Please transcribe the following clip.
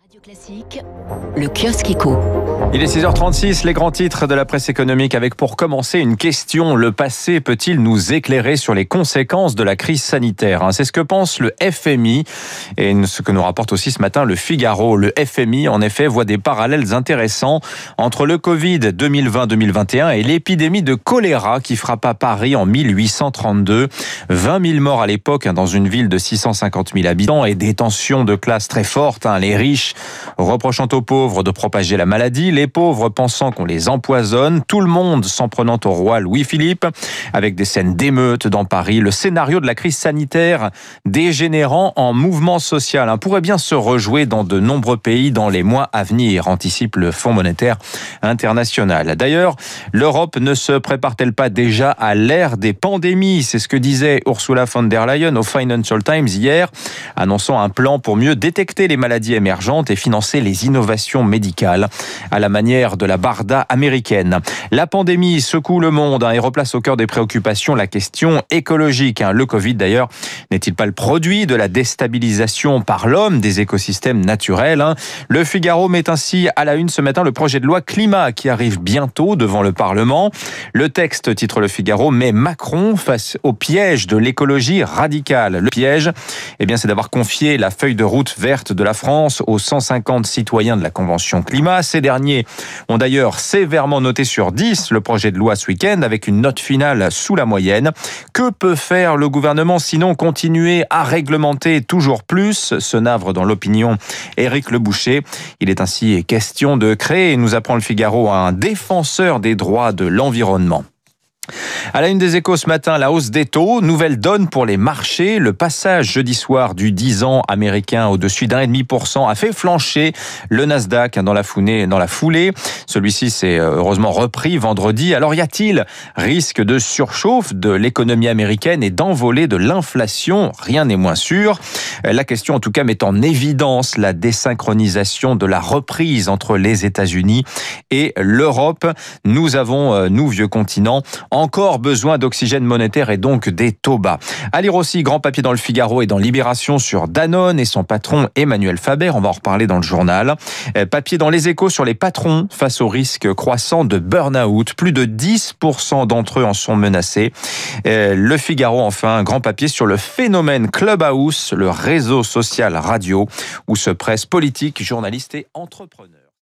Radio Classique, le kiosque éco. Il est 6h36, les grands titres de la presse économique avec pour commencer une question. Le passé peut-il nous éclairer sur les conséquences de la crise sanitaire ? C'est ce que pense le FMI et ce que nous rapporte aussi ce matin le Figaro. Le FMI, en effet, voit des parallèles intéressants entre le Covid 2020-2021 et l'épidémie de choléra qui frappa Paris en 1832. 20 000 morts à l'époque dans une ville de 650 000 habitants et des tensions de classe très fortes. Les riches reprochant aux pauvres de propager la maladie, les pauvres pensant qu'on les empoisonne, tout le monde s'en prenant au roi Louis-Philippe, avec des scènes d'émeutes dans Paris. Le scénario de la crise sanitaire dégénérant en mouvement social pourrait bien se rejouer dans de nombreux pays dans les mois à venir, anticipe le Fonds monétaire international. D'ailleurs, l'Europe ne se prépare-t-elle pas déjà à l'ère des pandémies ? C'est ce que disait Ursula von der Leyen au Financial Times hier, annonçant un plan pour mieux détecter les maladies émergentes et financer les innovations médicales à la manière de la Barda américaine. La pandémie secoue le monde et replace au cœur des préoccupations la question écologique. Le Covid d'ailleurs n'est-il pas le produit de la déstabilisation par l'homme des écosystèmes naturels ? Le Figaro met ainsi à la une ce matin le projet de loi climat qui arrive bientôt devant le Parlement. Le texte, titre le Figaro, met Macron face au piège de l'écologie radicale. Le piège, c'est d'avoir confié la feuille de route verte de la France aux 150 citoyens de la Convention climat. Ces derniers ont d'ailleurs sévèrement noté sur 10 le projet de loi ce week-end avec une note finale sous la moyenne. Que peut faire le gouvernement sinon continuer à réglementer toujours plus ? Se navre dans l'opinion Éric Leboucher. Il est ainsi question de créer, nous apprend le Figaro, un défenseur des droits de l'environnement. À la une des Échos ce matin, la hausse des taux, nouvelle donne pour les marchés. Le passage jeudi soir du 10 ans américain au-dessus d'1,5% a fait flancher le Nasdaq dans la foulée. Celui-ci s'est heureusement repris vendredi. Alors y a-t-il risque de surchauffe de l'économie américaine et d'envolée de l'inflation ? Rien n'est moins sûr. La question en tout cas met en évidence la désynchronisation de la reprise entre les États-Unis et l'Europe. Nous avons, nous vieux continents, encore besoin d'oxygène monétaire et donc des taux bas. À lire aussi, grand papier dans le Figaro et dans Libération sur Danone et son patron Emmanuel Faber. On va en reparler dans le journal. Papier dans les Échos sur les patrons face au risque croissant de burn-out. Plus de 10% d'entre eux en sont menacés. Le Figaro, enfin, un grand papier sur le phénomène Clubhouse, le réseau social radio où se pressent politiques, journalistes et entrepreneurs.